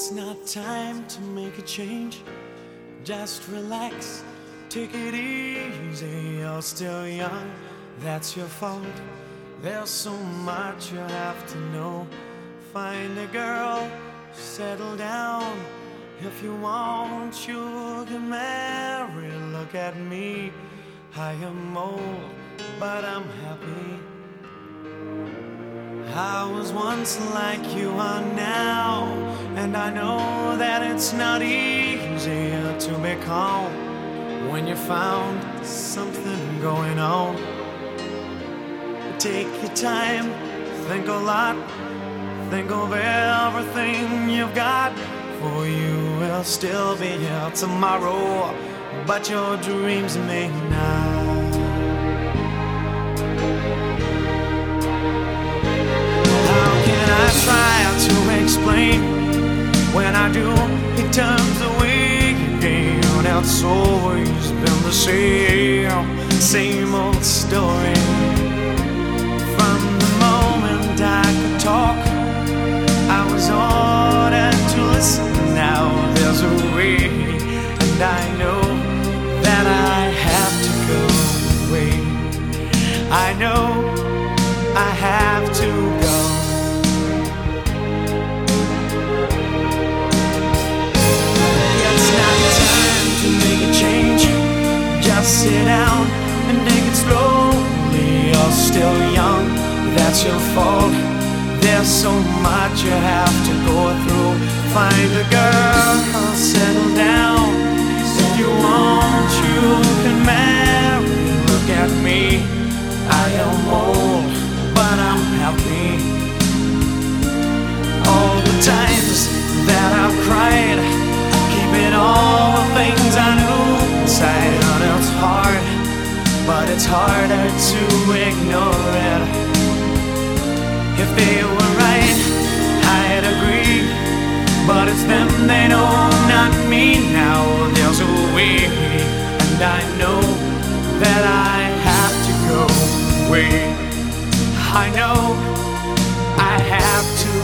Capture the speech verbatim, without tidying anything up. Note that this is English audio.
It's not time to make a change. Just relax, take it easy. You're still young, that's your fault. There's so much you have to know. Find a girl, settle down. If you want, you can marry. Look at me, I am old, but I'm happy. I was once like you are now, and I know that it's not easy to be calm when you found something going on. Take your time, think a lot, think of everything you've got. For you will still be here tomorrow, but your dreams may not. I try to explain. When I do, it turns away again. It's always been the same, same old story. From the moment I could talk, I was ordered to listen. Now there's a way, and I know that I have to go away. I know I have to go. Sit down and take it slowly. You're still young, that's your fault. There's so much you have to go through. Find a girl, settle down. If you want, you can marry. Look at me, I am old, but I'm happy. All the times that I've cried, keeping all the things I knew inside. It's hard, but it's harder to ignore it. If they were right, I'd agree, but it's them they know, not me. Now there's a way, and I know that I have to go away. I know I have to